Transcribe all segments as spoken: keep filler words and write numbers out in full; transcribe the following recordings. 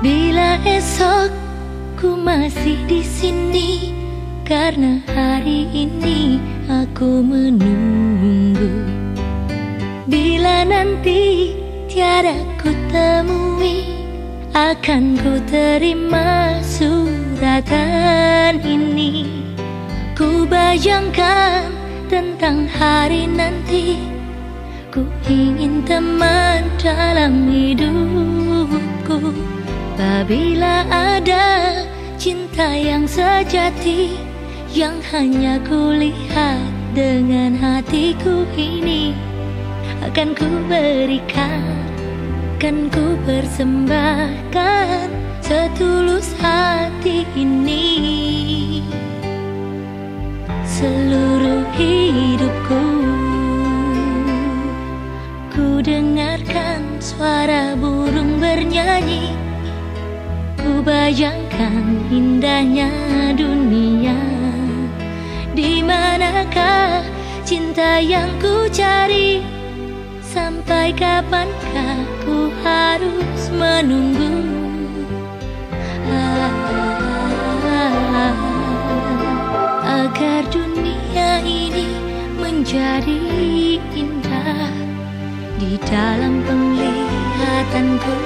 Bila esok ku masih di sini, karena hari ini aku menunggu. Bila nanti tiada ku temui, akan ku terima suratan ini. Ku bayangkan tentang hari nanti, ku ingin teman dalam hidupku. Apabila ada cinta yang sejati, yang hanya ku lihat dengan hatiku ini, akan ku berikan, akan ku persembahkan setulus hati ini. Seluruh hidupku, ku dengarkan suara burung bernyanyi. Ku bayangkan indahnya dunia. Di manakah cinta yang ku cari? Sampai kapankah ku harus menunggu? Ah, agar dunia ini menjadi indah di dalam penglihatanku.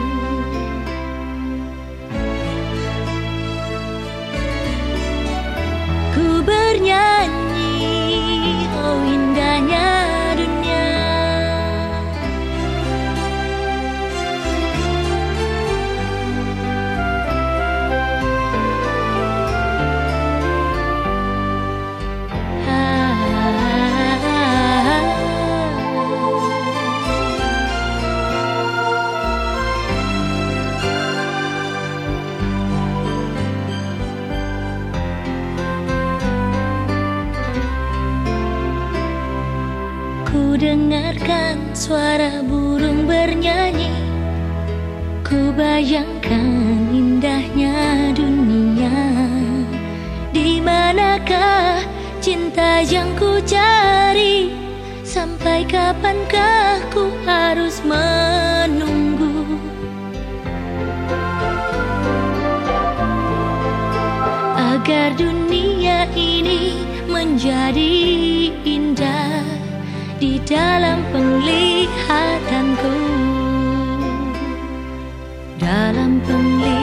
Ku bernyanyi, oh indahnya dunia. Ku dengarkan suara burung bernyanyi. Ku bayangkan indahnya dunia. Di manakah cinta yang ku cari? Sampai kapankah ku harus menunggu? Agar dunia ini menjadi indah di dalam penglihatanku, dalam penglihatanku.